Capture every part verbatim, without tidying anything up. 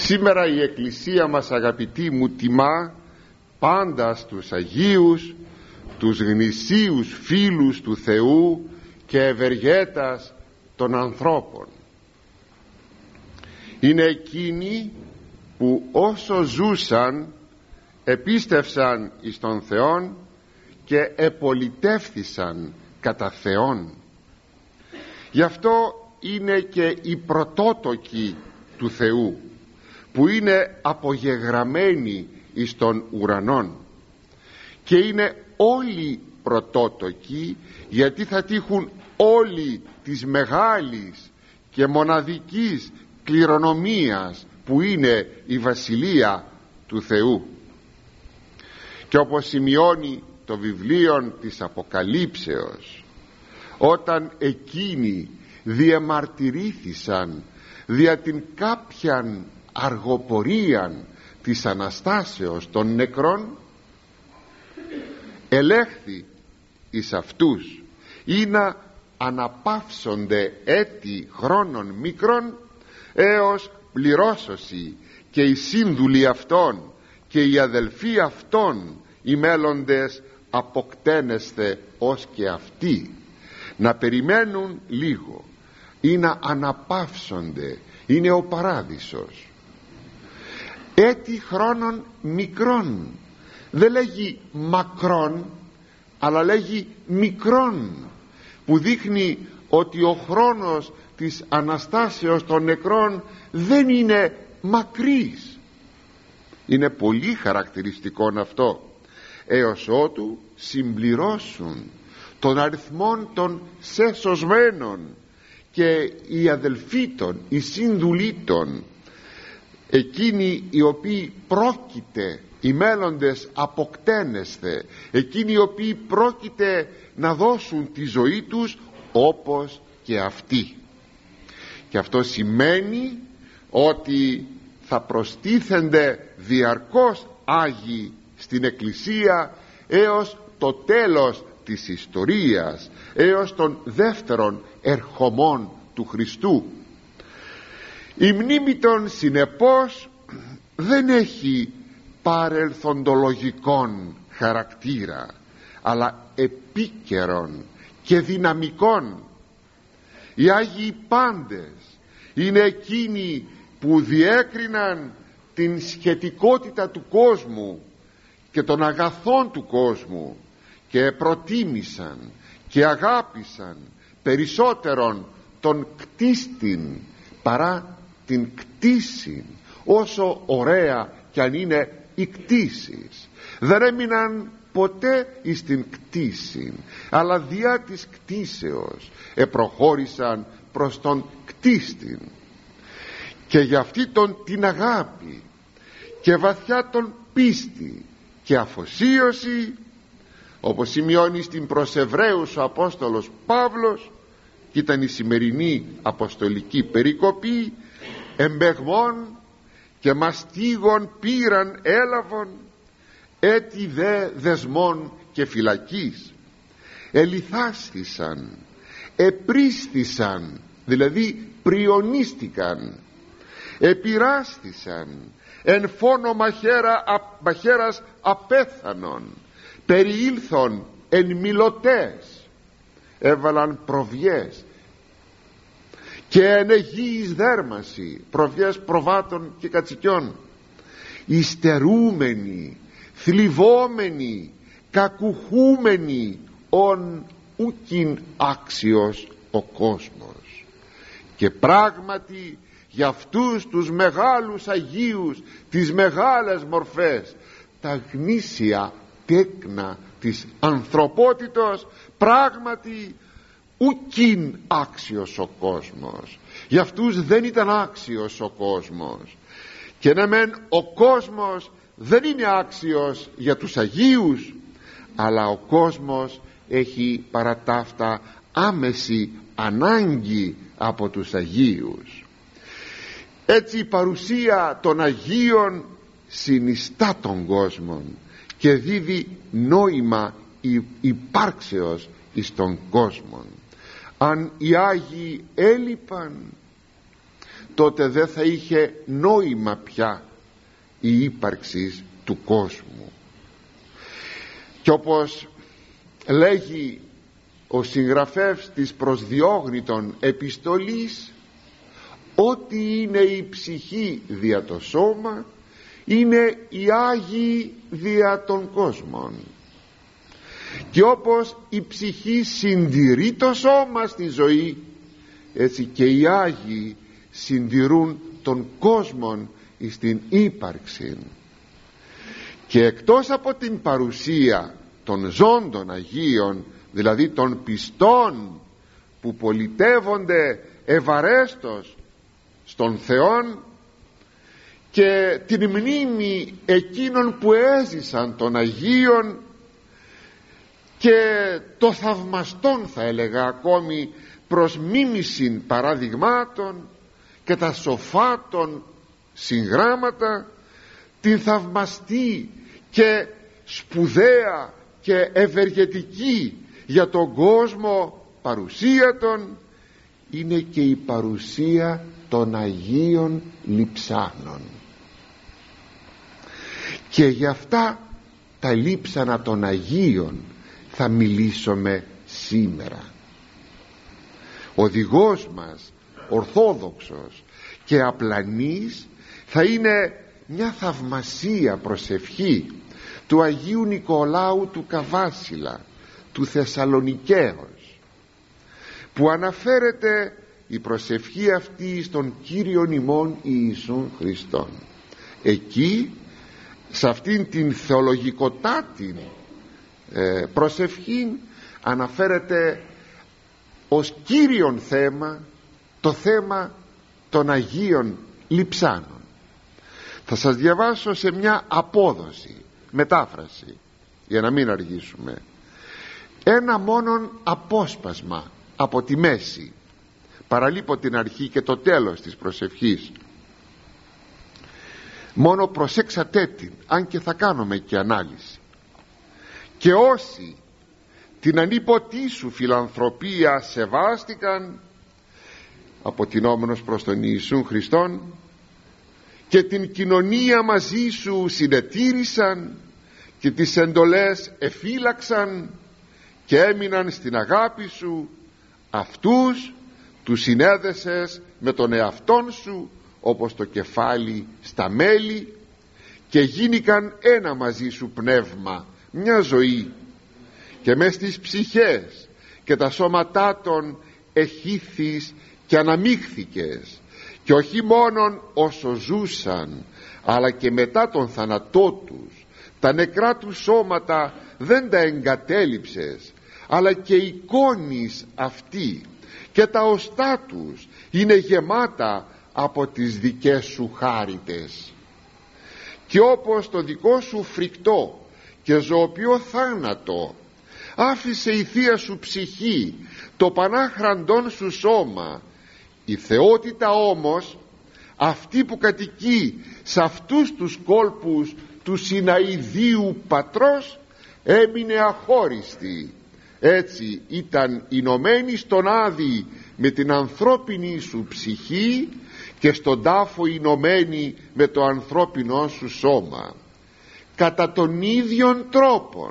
Σήμερα η Εκκλησία μας, αγαπητοί μου, τιμά πάντα στους Αγίους, τους γνησίους φίλους του Θεού και ευεργέτας των ανθρώπων. Είναι εκείνοι που όσο ζούσαν επίστευσαν εις τον Θεόν και επολιτεύθησαν κατά Θεόν. Γι' αυτό είναι και οι πρωτότοκοι του Θεού, που είναι απογεγραμμένοι εις των ουρανών, και είναι όλοι πρωτότοκοι γιατί θα τύχουν όλοι της μεγάλης και μοναδικής κληρονομίας που είναι η Βασιλεία του Θεού. Και όπως σημειώνει το βιβλίο της Αποκαλύψεως, όταν εκείνοι διεμαρτυρήθησαν δια την κάποιαν αργοπορίαν της Αναστάσεως των νεκρών, ελέγχθη εις αυτούς ή να αναπαύσονται έτη χρόνων μικρών, έως πληρώσωση και οι σύνδουλοι αυτών και οι αδελφοί αυτών οι μέλλοντες αποκτένεστε ως και αυτοί, να περιμένουν λίγο ή να αναπαύσονται. Είναι ο παράδεισος. Έτη χρόνων μικρών, δεν λέγει μακρόν, αλλά λέγει μικρόν, που δείχνει ότι ο χρόνος της Αναστάσεως των νεκρών δεν είναι μακρύς. Είναι πολύ χαρακτηριστικό αυτό, έως ότου συμπληρώσουν τον αριθμόν των σεσωσμένων και οι αδελφοί των, οι σύνδουλοι των, εκείνοι οι οποίοι πρόκειται, οι μέλλοντες αποκτένεσθε, εκείνοι οι οποίοι πρόκειται να δώσουν τη ζωή τους όπως και αυτοί. Και αυτό σημαίνει ότι θα προστίθενται διαρκώς Άγιοι στην Εκκλησία έως το τέλος της ιστορίας, έως τον δεύτερον ερχομών του Χριστού. Η μνήμη των, συνεπώς, δεν έχει παρελθοντολογικών χαρακτήρα, αλλά επίκαιρον και δυναμικών. Οι Άγιοι πάντες είναι εκείνοι που διέκριναν την σχετικότητα του κόσμου και των αγαθών του κόσμου και προτίμησαν και αγάπησαν περισσότερον τον κτίστην παρά την κτήσιν, όσο ωραία κι αν είναι οι κτήσεις. Δεν έμειναν ποτέ εις την κτήσιν, αλλά διά της κτήσεως επροχώρησαν προς τον κτίστην. Και για αυτή τον την αγάπη και βαθιά τον πίστη και αφοσίωση, όπως σημειώνει στην προς Εβραίους ο Απόστολος Παύλος, και ήταν η σημερινή αποστολική περικοπή, εμπεγμών και μαστίγων πήραν έλαβον, έτι δε δεσμών και φυλακής, ελιθάστησαν, επρίσθησαν, δηλαδή πριονίστηκαν, επειράστησαν, εν φόνο μαχαίρα, μαχαίρας απέθανον, περιήλθον εν μιλωτές, έβαλαν προβιές και εν αιγύης δέρμαση, προβιές προβάτων και κατσικιών, υστερούμενοι, θλιβόμενοι, κακουχούμενοι, ον ούκιν άξιος ο κόσμος. Και πράγματι για αυτούς τους μεγάλους Αγίους, τις μεγάλες μορφές, τα γνήσια τέκνα της ανθρωπότητος, πράγματι ούκιν άξιος ο κόσμος. Για αυτούς δεν ήταν άξιος ο κόσμος. Και ναι μεν ο κόσμος δεν είναι άξιος για τους Αγίους, αλλά ο κόσμος έχει παρά τα αυτά άμεση ανάγκη από τους Αγίους. Έτσι η παρουσία των Αγίων συνιστά τον κόσμο και δίδει νόημα υπάρξεως εις τον κόσμο. Αν οι Άγιοι έλειπαν, τότε δεν θα είχε νόημα πια η ύπαρξη του κόσμου. Και όπως λέγει ο συγγραφεύς της προσδιόγνητων επιστολής, ότι είναι η ψυχή δια το σώμα, είναι οι Άγιοι δια των κόσμων. Και όπως η ψυχή συντηρεί το σώμα στη ζωή, έτσι και οι Άγιοι συντηρούν τον κόσμο στην ύπαρξη. Και εκτός από την παρουσία των ζώντων Αγίων, δηλαδή των πιστών που πολιτεύονται ευαρέστος στον Θεόν, και την μνήμη εκείνων που έζησαν των Αγίων, και το θαυμαστόν, θα έλεγα ακόμη, προς μίμησιν παραδειγμάτων και τα σοφάτων συγγράμματα, την θαυμαστή και σπουδαία και ευεργετική για τον κόσμο παρουσία των, είναι και η παρουσία των Αγίων λειψάνων. Και για αυτά τα λείψανα των Αγίων θα μιλήσουμε σήμερα. Ο οδηγός μας, ορθόδοξος και απλανής, θα είναι μια θαυμασία προσευχή του Αγίου Νικολάου του Καβάσιλα, του Θεσσαλονικαίος, που αναφέρεται η προσευχή αυτή στον Κύριον ημών Ιησούν Χριστόν. Εκεί, σε αυτήν την θεολογικοτάτη ε, προσευχή, αναφέρεται ως κύριον θέμα το θέμα των Αγίων λειψάνων. Θα σας διαβάσω σε μια απόδοση, μετάφραση, για να μην αργήσουμε, ένα μόνον απόσπασμα από τη μέση. Παραλείπω την αρχή και το τέλος της προσευχής. Μόνο προσέξατε την, αν και θα κάνουμε και ανάλυση. Και όσοι την ανίποτή σου φιλανθρωπία σεβάστηκαν, αποτινόμενος προς τον Ιησούν Χριστόν, και την κοινωνία μαζί σου συνετήρησαν και τις εντολές εφύλαξαν και έμειναν στην αγάπη σου, αυτούς τους συνέδεσες με τον εαυτόν σου όπως το κεφάλι στα μέλη, και γίνηκαν ένα μαζί σου πνεύμα, μια ζωή, και μες στις ψυχές και τα σώματά των εχύθης και αναμίχθηκες, και όχι μόνον όσο ζούσαν, αλλά και μετά τον θάνατό τους τα νεκρά του σώματα δεν τα εγκατέλειψες, αλλά και εικόνης αυτή, και τα οστά τους είναι γεμάτα από τις δικές σου χάριτες. Και όπως το δικό σου φρικτό και ζωοποιό θάνατο άφησε η θεία σου ψυχή το πανάχραντόν σου σώμα, η θεότητα όμως, αυτή που κατοικεί σε αυτούς τους κόλπους του συναηδίου πατρός, έμεινε αχώριστη. Έτσι ήταν ενωμένη στον Άδη με την ανθρώπινη σου ψυχή, και στον τάφο ενωμένη με το ανθρώπινο σου σώμα. Κατά τον ίδιον τρόπον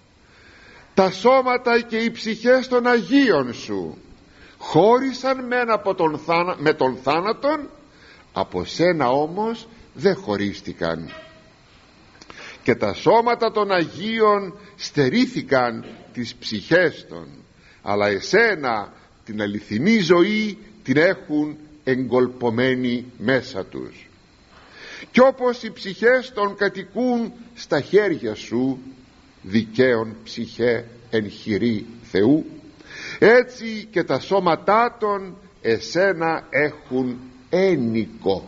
τα σώματα και οι ψυχές των Αγίων σου χώρισαν μεν από τον θάνα, με τον θάνατον, από σένα όμως δεν χωρίστηκαν, και τα σώματα των Αγίων στερήθηκαν τις ψυχές των, αλλά εσένα την αληθινή ζωή την έχουν εγκολπωμένη μέσα τους. Και όπως οι ψυχές των κατοικούν στα χέρια σου, δικαίων ψυχέ εν χειρή Θεού, έτσι και τα σώματά των εσένα έχουν ένικο.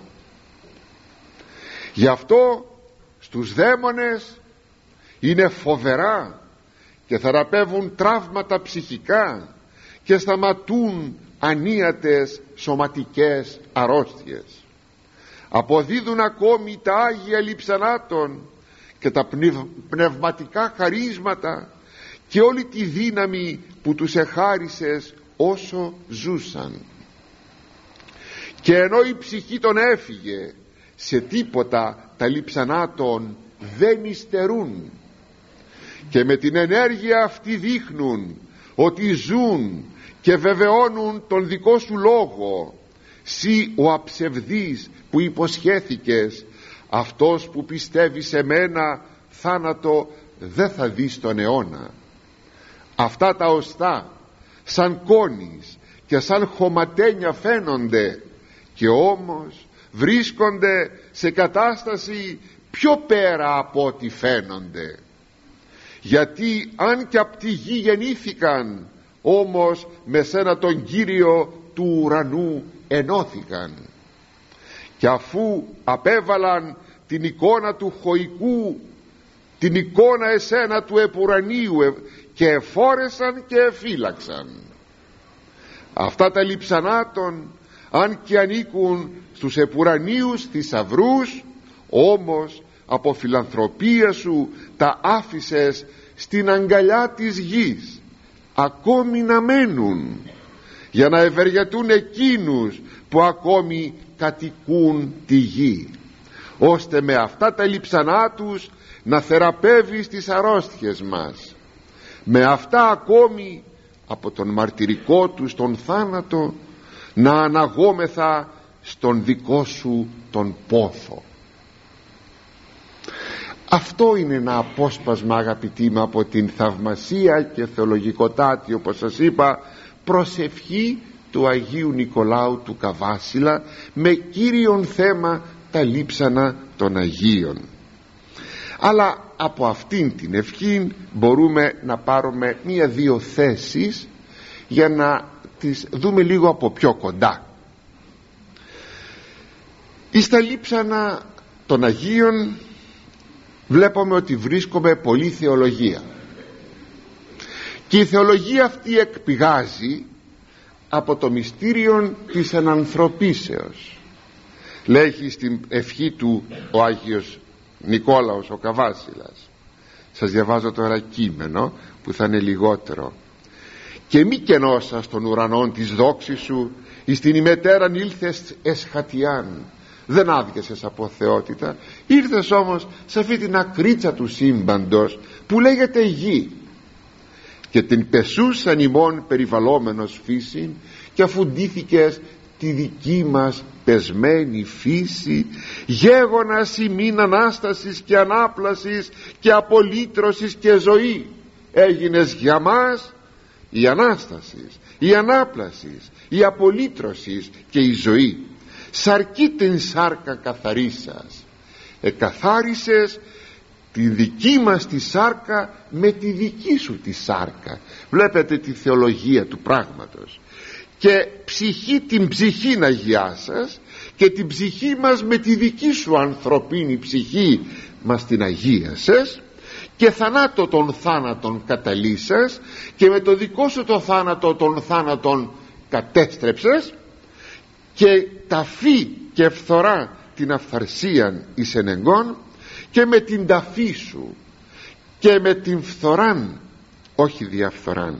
Γι' αυτό στους δαίμονες είναι φοβερά και θεραπεύουν τραύματα ψυχικά και σταματούν ανίατες σωματικές αρρώστιες. Αποδίδουν ακόμη τα Άγια λειψανάτων και τα πνευματικά χαρίσματα και όλη τη δύναμη που τους εχάρισες όσο ζούσαν. Και ενώ η ψυχή τον έφυγε, σε τίποτα τα λείψανά τον δεν υστερούν, και με την ενέργεια αυτή δείχνουν ότι ζουν και βεβαιώνουν τον δικό σου λόγο. Συ ο αψευδής που υποσχέθηκες, αυτός που πιστεύει σε μένα θάνατο δεν θα δει στον αιώνα. Αυτά τα οστά σαν κόνης και σαν χωματένια φαίνονται, και όμως βρίσκονται σε κατάσταση πιο πέρα από ό,τι φαίνονται. Γιατί αν και απ' τη γη γεννήθηκαν, όμως με σένα τον Κύριο του ουρανού ενώθηκαν. Και αφού απέβαλαν την εικόνα του χωικού, την εικόνα εσένα του επουρανίου, και εφόρεσαν και εφύλαξαν. Αυτά τα λειψανάτων, αν και ανήκουν στους επουρανίους θησαυρούς, όμως από φιλανθρωπία σου τα άφησες στην αγκαλιά της γης, ακόμη να μένουν, για να ευεργετούν εκείνους που ακόμη κατοικούν τη γη, ώστε με αυτά τα λειψανά τους να θεραπεύεις τις αρρώστιες μας. Με αυτά ακόμη από τον μαρτυρικό τους τον θάνατο να αναγόμεθα στον δικό σου τον πόθο. Αυτό είναι ένα απόσπασμα, αγαπητοί μου, από την θαυμασία και θεολογικοτάτη, όπως σας είπα, προσευχή του Αγίου Νικολάου του Καβάσιλα, με κύριον θέμα τα λείψανα των Αγίων. Αλλά από αυτήν την ευχή μπορούμε να πάρουμε μία-δύο θέσεις για να τις δούμε λίγο από πιο κοντά. Εις τα λείψανα των Αγίων βλέπουμε ότι βρίσκουμε πολλή θεολογία, και η θεολογία αυτή εκπηγάζει από το μυστήριο της ενανθρωπίσεως. Λέγει στην ευχή του ο Άγιος Νικόλαος ο Καβάσιλας, σας διαβάζω τώρα κείμενο που θα είναι λιγότερο: «Και μη κενώσας των ουρανών της δόξης σου, εις την ημετέραν ήλθες εσχατιάν». Δεν άδειασες από θεότητα, ήρθες όμως σε αυτή την ακρίτσα του σύμπαντος που λέγεται γη, και την πεσούσαν ημών περιβαλλόμενος φύση, και αφού ντύθηκες τη δική μας πεσμένη φύση, γέγονας ημίν ανάστασης και ανάπλασης και απολύτρωσης και ζωή, έγινες για μας η Ανάστασης, η Ανάπλασης, η Απολύτρωσης και η ζωή. Σαρκή την σάρκα καθαρίσας, εκαθάρισες τη δική μας τη σάρκα με τη δική σου τη σάρκα. Βλέπετε τη θεολογία του πράγματος. Και ψυχή την ψυχή να αγιάσας, και την ψυχή μας με τη δική σου ανθρωπίνη ψυχή μας την αγίασες, και θανάτω των θάνατων καταλύσας, και με το δικό σου το θάνατο των θάνατων κατέστρεψες, και ταφή και φθορά την αυθαρσίαν εις ενεγκών, και με την ταφή σου και με την φθοράν, όχι διαφθοράν,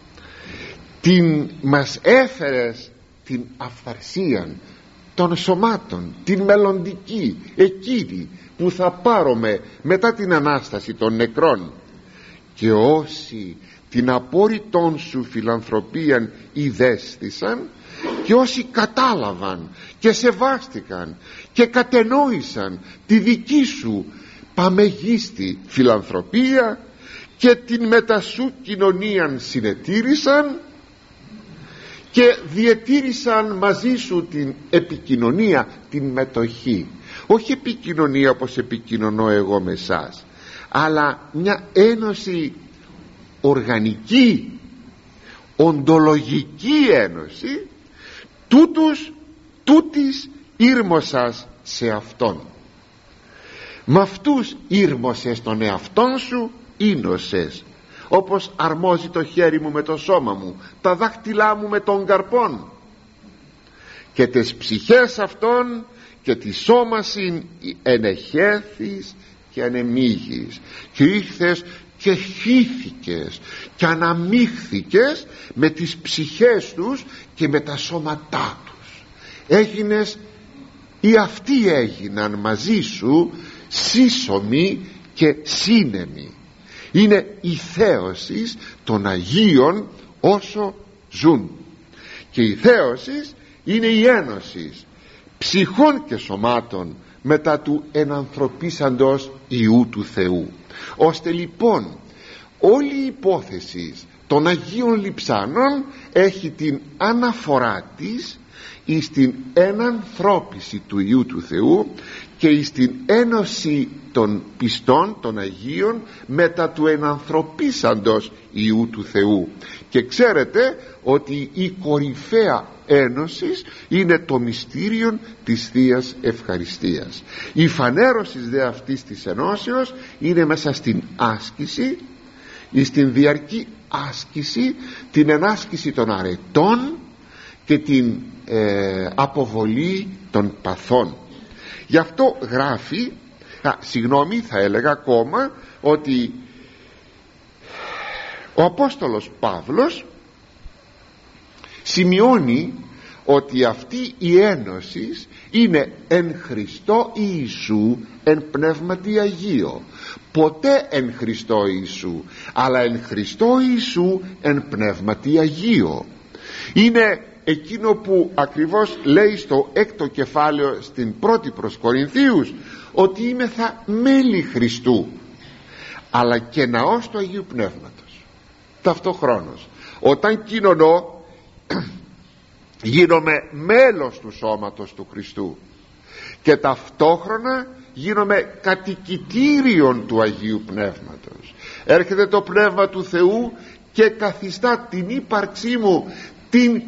την μας έφερες την αυθαρσίαν των σωμάτων, την μελλοντική, εκείνη που θα πάρουμε μετά την Ανάσταση των νεκρών. Και όσοι την απόρριτον σου φιλανθρωπίαν ιδέστησαν, και όσοι κατάλαβαν και σεβάστηκαν και κατενόησαν τη δική σου παμεγίστη φιλανθρωπία και την μετά σου κοινωνίαν συνετήρησαν και διετήρησαν μαζί σου την επικοινωνία, την μετοχή, όχι επικοινωνία όπως επικοινωνώ εγώ με εσάς, αλλά μια ένωση οργανική, οντολογική ένωση, τούτους τούτης ήρμωσας σε Αυτόν. Μ' αυτούς ήρμωσες τον εαυτόν σου, ήνωσες, όπως αρμόζει το χέρι μου με το σώμα μου, τα δάχτυλά μου με τον καρπόν, και τις ψυχές αυτών και τη σώμασιν ενεχέθης και ανεμίγης, και ήρθες και χύθηκες και αναμίχθηκες με τις ψυχές τους και με τα σώματά τους. έγινες ή αυτοί έγιναν μαζί σου σύσσωμοι και σύνεμοι. Είναι η θέωση των Αγίων όσο ζουν, και η θέωση είναι η ένωση ψυχών και σωμάτων μετά του ενανθρωπίσαντος Υιού του Θεού, ώστε λοιπόν όλη η υπόθεση των Αγίων Λειψάνων έχει την αναφορά της εις την ενανθρώπιση του Υιού του Θεού και εις την ένωση των πιστών των Αγίων μετά του ενανθρωπίσαντος Υιού του Θεού. Και ξέρετε ότι η κορυφαία ένωση είναι το μυστήριο της Θείας Ευχαριστίας. Η φανέρωση δε αυτής της ενώσεως είναι μέσα στην άσκηση, στην διαρκή άσκηση, την ενάσκηση των αρετών και την ε, αποβολή των παθών. Γι' αυτό γράφει, α, συγγνώμη θα έλεγα ακόμα ότι ο Απόστολος Παύλος σημειώνει ότι αυτή η ένωση είναι εν Χριστώ Ιησού εν Πνεύματι Αγίο. Ποτέ εν Χριστώ Ιησού, αλλά εν Χριστώ Ιησού εν Πνεύματι Αγίο. Είναι εκείνο που ακριβώς λέει στο έκτο κεφάλαιο στην πρώτη προς Κορινθίους, ότι είμαι θα μέλη Χριστού αλλά και ναός του Αγίου Πνεύματος. Ταυτόχρονος όταν κοινωνώ γίνομαι μέλος του σώματος του Χριστού και ταυτόχρονα γίνομαι κατοικητήριον του Αγίου Πνεύματος. Έρχεται το Πνεύμα του Θεού και καθιστά την ύπαρξή μου την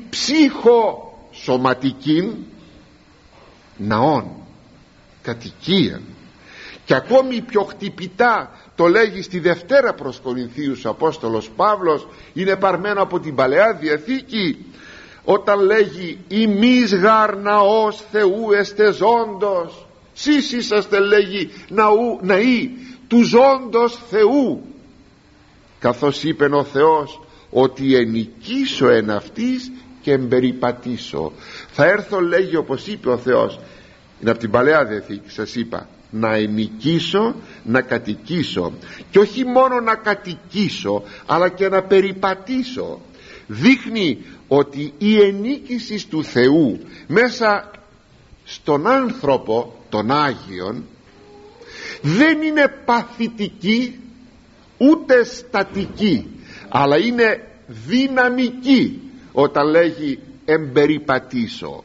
ψυχοσωματική ναών, κατοικία. Και ακόμη πιο χτυπητά το λέγει στη Δευτέρα προς Κορινθίους ο Απόστολος Παύλος, είναι παρμένο από την Παλαιά Διαθήκη, όταν λέγει «Ημείς γαρ ναός Θεού εστε ζώντος». Σεις είσαστε, λέγει, ναού, ναοί του ζώντος Θεού, καθώς είπεν ο Θεός ότι ενοικήσω εν αυτής και εμπεριπατήσω. Θα έρθω, λέγει, όπως είπε ο Θεός, είναι από την Παλαιά Διαθήκη, σας είπα, να ενοικήσω, να κατοικήσω, και όχι μόνο να κατοικήσω αλλά και να περιπατήσω. Δείχνει ότι η ενίκηση του Θεού μέσα στον άνθρωπο των Άγιων δεν είναι παθητική ούτε στατική, αλλά είναι δυναμική όταν λέγει εμπεριπατήσω.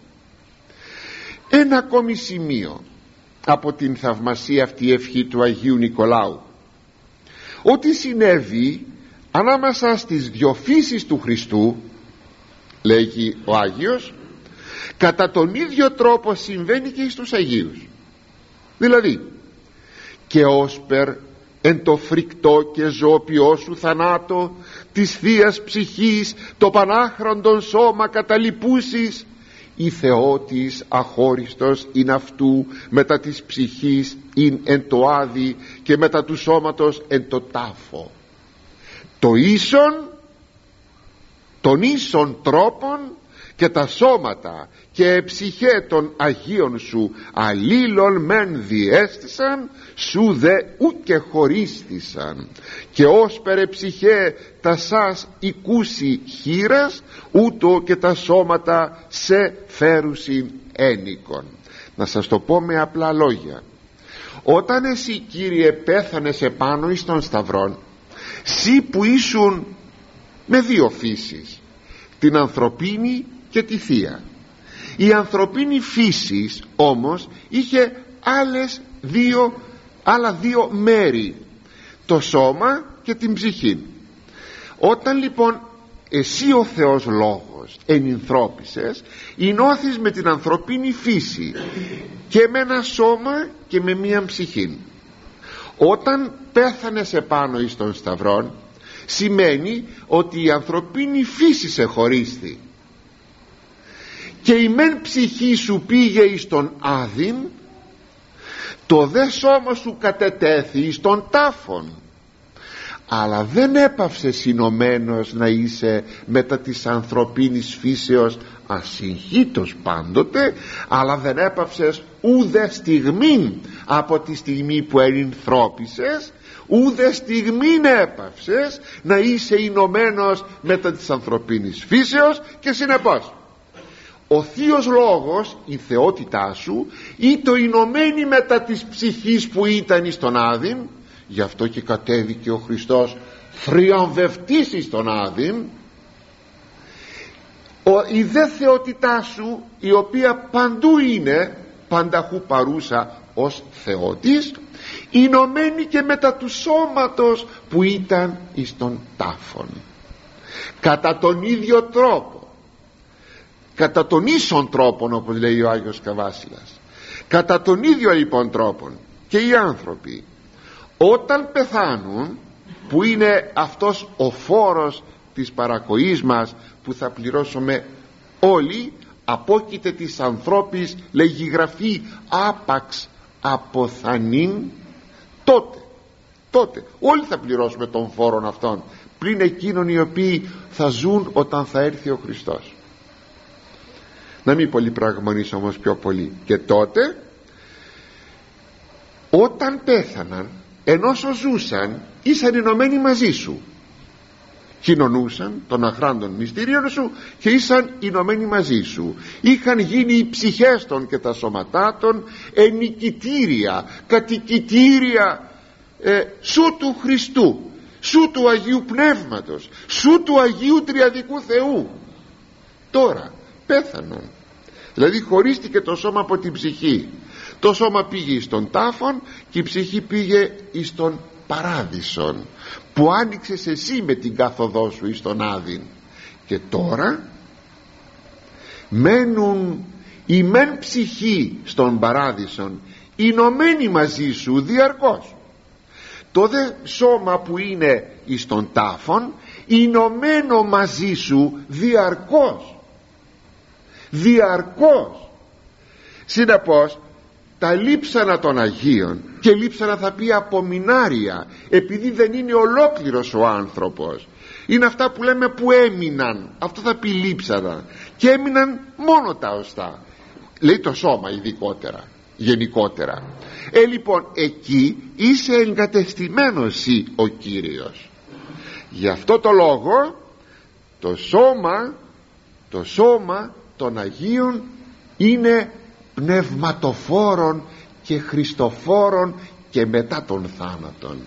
Ένα ακόμη σημείο από την θαυμασία αυτή ευχή του Αγίου Νικολάου, ότι συνέβη ανάμεσα στις δυο φύσεις του Χριστού, λέγει ο Άγιος, κατά τον ίδιο τρόπο συμβαίνει και στους Αγίους. Δηλαδή, και όσπερ εν το φρικτό και ζωοποιό σου θανάτο της Θείας Ψυχής το πανάχραντον σώμα καταλυπούσεις, η Θεότης αχώριστος είναι αυτού μετά της ψυχής ειν εν το άδει και μετά του σώματος εν το τάφο. Το ίσον, των ίσων τρόπων και τα σώματα και ψυχέ των Αγίων σου αλλήλων μεν διέστησαν, σου δε ούκε χωρίστησαν, και όσπερε ψυχέ τα σας οικούσι χείρας, ούτω και τα σώματα σε φέρουσιν ένικον. Να σας το πω με απλά λόγια. Όταν εσύ, Κύριε, πέθανες επάνω εις των σταυρών, σύ που ήσουν με δύο φύσεις, την ανθρωπίνη και τη θεία, η ανθρωπίνη φύση όμως είχε άλλες δύο, άλλα δύο μέρη, το σώμα και την ψυχή. Όταν λοιπόν εσύ ο Θεός Λόγος ενυνθρώπισες, ενώθεις με την ανθρωπίνη φύση και με ένα σώμα και με μία ψυχή. Όταν πέθανες επάνω εις των σταυρών, σημαίνει ότι η ανθρωπίνη φύση σε χωρίστη και η μεν ψυχή σου πήγε εις τον άδειν, το δε σώμα σου κατετέθη εις τον τάφον, αλλά δεν έπαυσες συνωμένος να είσαι μετά της ανθρωπίνης φύσεως ασυγχύτως πάντοτε, αλλά δεν έπαυσες ούτε στιγμή από τη στιγμή που ενυνθρώπισες, ούτε στιγμή έπαυσες να είσαι ενωμένος μετά της ανθρωπίνης φύσεως, και συνεπώς ο Θείος Λόγος, η θεότητά σου, ήταν ενωμένη μετά της ψυχής που ήταν εις τον Άδην. Γι' αυτό και κατέβηκε ο Χριστός θριαμβευτής εις τον Άδην. Η δε θεότητά σου, η οποία παντού είναι, πανταχού παρούσα ως θεότης, ενωμένη και μετά του σώματος που ήταν εις τον τάφον, κατά τον ίδιο τρόπο, κατά τον ίσον τρόπον, όπως λέει ο Άγιος Καβάσιλας, κατά τον ίδιο λοιπόν τρόπον και οι άνθρωποι όταν πεθάνουν, που είναι αυτός ο φόρος της παρακοής μας που θα πληρώσουμε όλοι, απόκειται της ανθρώπης, λέγει η Γραφή, άπαξ αποθανήν, τότε τότε όλοι θα πληρώσουμε τον φόρον αυτόν, πριν εκείνων οι οποίοι θα ζουν όταν θα έρθει ο Χριστός. Να μην πολυπραγμονήσω όμως πιο πολύ. Και τότε όταν πέθαναν, ενώ ζούσαν, ήσαν ενωμένοι μαζί σου, κοινωνούσαν των αχράντων μυστηρίων σου και ήσαν ενωμένοι μαζί σου. Είχαν γίνει οι ψυχές των και τα σώματά των ενοικητήρια, κατοικητήρια ε, σου του Χριστού, σου του Αγίου Πνεύματος, σου του Αγίου Τριαδικού Θεού. Τώρα πέθαναν, δηλαδή χωρίστηκε το σώμα από την ψυχή. Το σώμα πήγε στον τάφον και η ψυχή πήγε εις τον παράδεισον, που άνοιξες εσύ με την κάθοδό σου εις τον Άδην. Και τώρα μένουν η μεν ψυχή στον παράδεισον, ενωμένη μαζί σου διαρκώς. Το δε σώμα που είναι εις τον τάφον, ενωμένο μαζί σου διαρκώς, διαρκώς. Συνεπώς τα λείψανα των Αγίων, και λείψανα θα πει απομεινάρια, επειδή δεν είναι ολόκληρος ο άνθρωπος, είναι αυτά που λέμε που έμειναν, αυτό θα πει λείψανα, και έμειναν μόνο τα οστά, λέει το σώμα ειδικότερα, γενικότερα. Ε λοιπόν εκεί είσαι εγκατεστημένος εσύ ο Κύριος. Γι' αυτό το λόγο το σώμα το σώμα των Αγίων είναι πνευματοφόρων και χριστοφόρων και μετά τον θάνατον.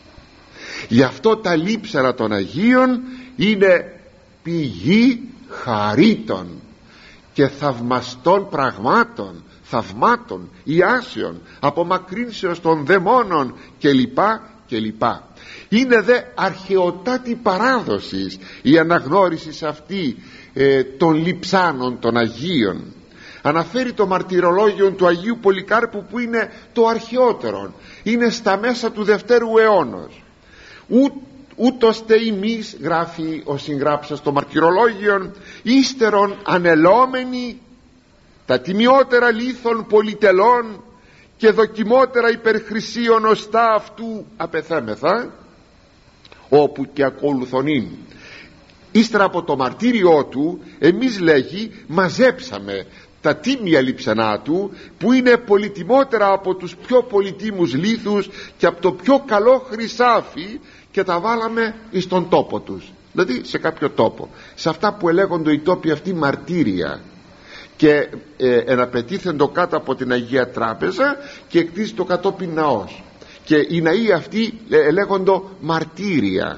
Γι' αυτό τα λείψανα των Αγίων είναι πηγή χαρίτων και θαυμαστών πραγμάτων, θαυμάτων, ιάσεων, απομακρύνσεως των δαιμόνων κλπ κλπ. Είναι δε αρχαιοτάτη παράδοσης η αναγνώριση αυτή ε, των λειψάνων των Αγίων. Αναφέρει το μαρτυρολόγιο του Αγίου Πολυκάρπου, που είναι το αρχαιότερο, είναι στα μέσα του Δευτέρου αιώνος. Ού, ούτως τε ημείς, γράφει ο συγγράψας το μαρτυρολόγιο, ύστερον ανελόμενοι τα τιμιότερα λίθων πολυτελών και δοκιμότερα υπερχρυσίων οστά αυτού απεθέμεθα, όπου και ακολουθωνήν. Ύστερα από το μαρτύριό του, εμείς, λέγει, μαζέψαμε τα τίμια λειψανά του, που είναι πολυτιμότερα από τους πιο πολυτίμους λίθους και από το πιο καλό χρυσάφι, και τα βάλαμε εις τον τόπο τους, δηλαδή σε κάποιο τόπο, σε αυτά που ελέγονται οι τόποι αυτοί μαρτύρια, και ε, εναπετήθεντο κάτω από την Αγία Τράπεζα και εκτίσει το κατόπιν ναός, και οι ναοί αυτοί ε, λέγοντο μαρτύρια.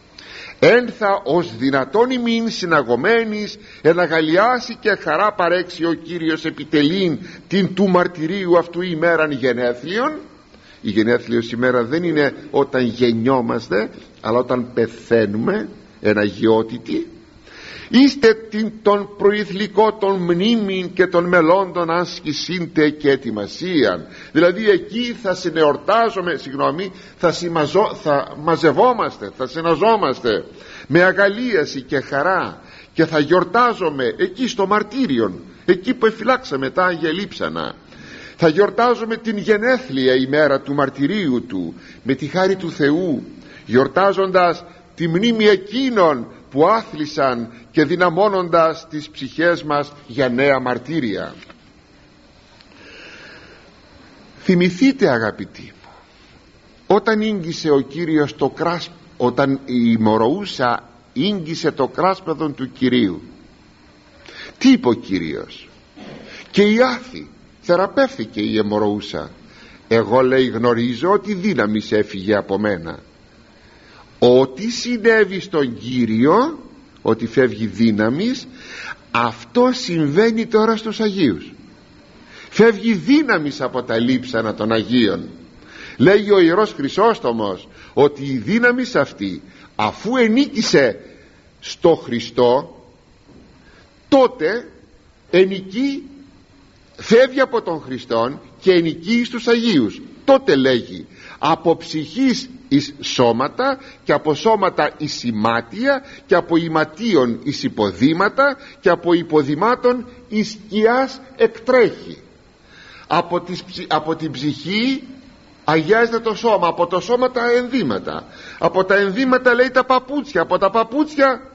Ένθα ως δυνατόν ημίν συναγωμένης εναγαλιάσει και χαρά παρέξει ο Κύριος επιτελήν την του μαρτυρίου αυτού ημέραν γενέθλιον. Η γενέθλιος ημέρα δεν είναι όταν γεννιόμαστε, αλλά όταν πεθαίνουμε, εναγιότητη. Είστε την τον προηθλικό των μνήμην και των μελώντων άσκησίντε και ετοιμασίαν. Δηλαδή εκεί θα συνεορτάζομαι, συγγνώμη, θα, συμμαζω, θα μαζευόμαστε, θα συναζόμαστε με αγαλίαση και χαρά, και θα γιορτάζομαι εκεί στο μαρτύριον, εκεί που εφυλάξαμε τα Άγια Λείψανα. Θα γιορτάζομαι την γενέθλια ημέρα του μαρτυρίου του με τη χάρη του Θεού, γιορτάζοντας τη μνήμη εκείνων που άθλισαν και δυναμώνοντας τις ψυχές μας για νέα μαρτύρια. Θυμηθείτε, αγαπητοί μου, όταν ήγγισε ο Κύριος το κράσπ, όταν η μοροούσα ήγγισε το κράσπεδον του Κυρίου, τι είπε ο Κύριος? Και η άθη θεραπεύθηκε η αιμορροούσα. Εγώ, λέει, γνωρίζω ότι δύναμης έφυγε από μένα. Ό,τι συνέβη στον Κύριο, ότι φεύγει δύναμης, αυτό συμβαίνει τώρα στους Αγίους. Φεύγει δύναμης από τα λείψανα των Αγίων. Λέγει ο Ιερός Χρυσόστομος ότι η δύναμης αυτή, αφού ενίκησε στο Χριστό, τότε ενικεί, φεύγει από τον Χριστόν και ενικεί στους Αγίους. Τότε λέγει από ψυχής εις σώματα, και από σώματα εις ημάτια, και από ιματίων εις υποδήματα, και από υποδημάτων εις σκιάς εκτρέχει. Από, τις, από την ψυχή αγιάζεται το σώμα, από το σώμα τα ενδύματα, από τα ενδύματα, λέει, τα παπούτσια, από τα παπούτσια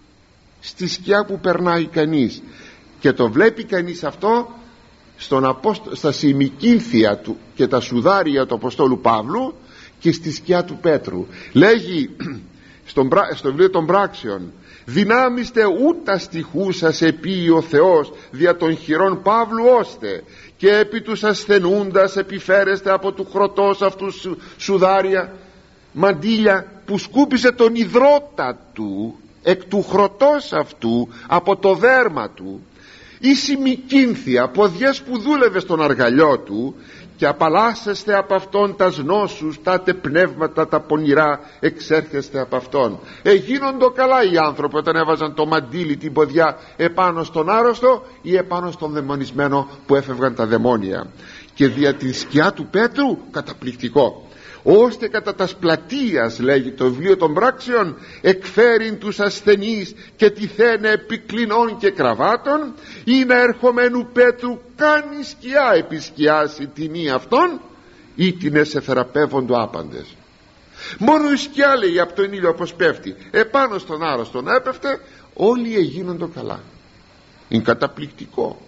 στη σκιά που περνάει κανείς, και το βλέπει κανείς αυτό στον Απόστο, στα σημικήνθια του και τα σουδάρια του Αποστόλου Παύλου και στη σκιά του Πέτρου. Λέγει στον, στο βιβλίο των Πράξεων, δυνάμιστε ούτα στιχούσας επί ο Θεός δια των χειρών Παύλου, ώστε και επί τους ασθενούντας επιφέρεστε από του χρωτός αυτού σουδάρια μαντήλια, που σκούπισε τον υδρότα του εκ του χρωτός αυτού από το δέρμα του, η σημικήνθια ποδιές που δούλευε στον αργαλιό του, και απαλλάσσεστε από αυτόν τας νόσους, τα πνεύματα τα πονηρά εξέρχεστε από αυτόν. Εγίνοντο καλά οι άνθρωποι όταν έβαζαν το μαντίλι, την ποδιά, επάνω στον άρρωστο ή επάνω στον δαιμονισμένο που έφευγαν τα δαιμόνια. Και δια τη σκιά του Πέτρου, καταπληκτικό, ώστε κατά τας πλατείας, λέγει το βιβλίο των Πράξεων, εκφέρειν τους ασθενείς και τυθένε επικλινών και κραβάτων, ή να ερχομένου Πέτρου κάνει σκιά επισκιάσει τιμή αυτών, ή την εσεθεραπεύοντο άπαντες. Μόνο η σκιά, λέει, από τον ήλιο όπως πέφτει επάνω στον άρρωστον έπεφτε, όλοι εγίνοντο καλά. Είναι καταπληκτικό.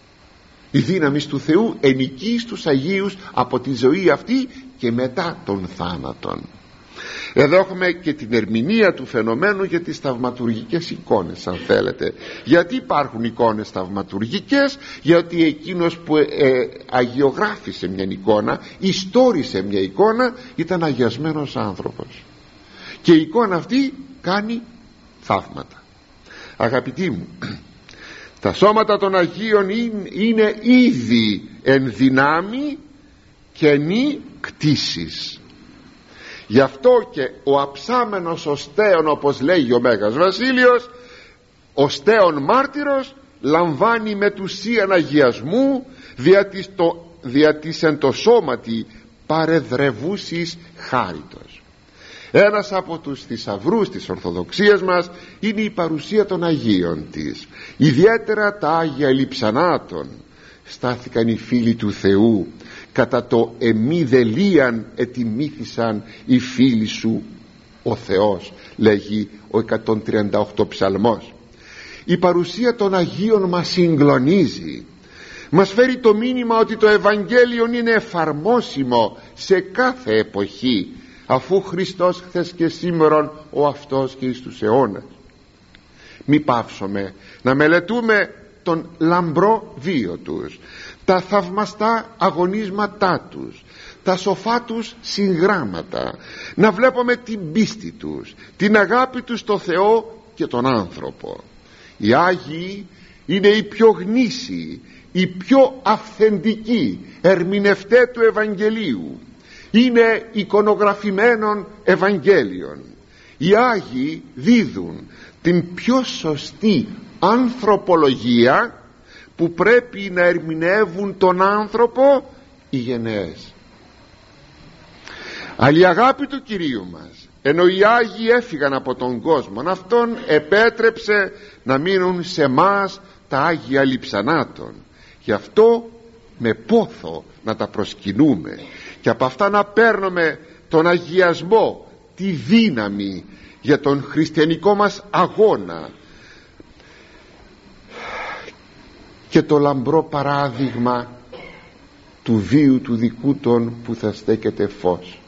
Η δύναμη του Θεού ενικεί στους Αγίους από τη ζωή αυτή και μετά τον θάνατον. Εδώ έχουμε και την ερμηνεία του φαινομένου για τις θαυματουργικές εικόνες, αν θέλετε. Γιατί υπάρχουν εικόνες θαυματουργικές? Γιατί εκείνος που ε, ε, αγιογράφησε μια εικόνα, ιστόρισε μια εικόνα, ήταν αγιασμένος άνθρωπος, και η εικόνα αυτή κάνει θαύματα. Αγαπητοί μου, τα σώματα των Αγίων είναι ήδη εν δυνάμει και νη κτήσεις. Γι' αυτό και ο αψάμενος οστέων, όπως λέγει ο Μέγας Βασίλειος, οστέων μάρτυρος λαμβάνει μετουσίαν αγιασμού δια της, το, δια της εν το σώματι παρεδρευούσης χάριτος. Ένας από τους θησαυρούς της Ορθοδοξίας μας είναι η παρουσία των Αγίων της. Ιδιαίτερα τα Άγια Λειψανάτων στάθηκαν οι φίλοι του Θεού, κατά το εμί δελίαν ετιμήθησαν οι φίλοι σου ο Θεός, λέγει ο εκατόν τριάντα οκτώ ψαλμός. Η παρουσία των Αγίων μας συγκλονίζει, μας φέρει το μήνυμα ότι το Ευαγγέλιο είναι εφαρμόσιμο σε κάθε εποχή, αφού Χριστός χθες και σήμερον ο αυτός και εις τους αιώνας. Μη πάψουμε να μελετούμε τον λαμπρό βίο τους, τα θαυμαστά αγωνίσματά τους, τα σοφά τους συγγράμματα, να βλέπουμε την πίστη τους, την αγάπη τους στο Θεό και τον άνθρωπο. Οι Άγιοι είναι οι πιο γνήσιοι, οι πιο αυθεντικοί ερμηνευτές του Ευαγγελίου, είναι εικονογραφημένων Ευαγγέλιων. Οι Άγιοι δίδουν την πιο σωστή ανθρωπολογία που πρέπει να ερμηνεύουν τον άνθρωπο οι γενναίες. Αλλά η αγάπη του Κυρίου μας, ενώ οι Άγιοι έφυγαν από τον κόσμο, αυτόν επέτρεψε να μείνουν σε μας τα Άγια Λειψανάτων. Γι' αυτό με πόθο να τα προσκυνούμε και από αυτά να παίρνουμε τον αγιασμό, τη δύναμη για τον χριστιανικό μας αγώνα και το λαμπρό παράδειγμα του βίου του δικού των που θα στέκεται φως.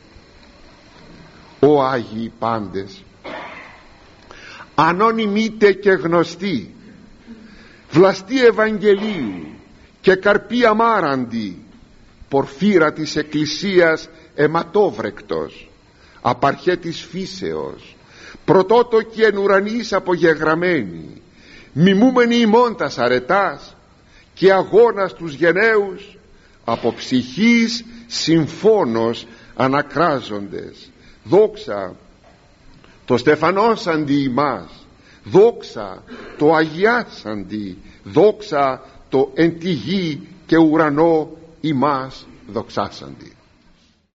Ω Άγιοι πάντες, ανώνυμείτε και γνωστοί, βλαστοί Ευαγγελίου και καρποί αμάραντοι, πορφύρα της Εκκλησίας αιματόβρεκτος, απαρχέ της φύσεως, πρωτότοκοι εν ουρανής απογεγραμμένοι, μιμούμενοι ημών τας αρετάς και αγώνας τους γενναίους, από ψυχής συμφώνος ανακράζοντες. Δόξα το στεφανώσαντι ημάς, δόξα το αγιάσαντι, δόξα το εν τη γη και ουρανό ημάς δοξάσαντι.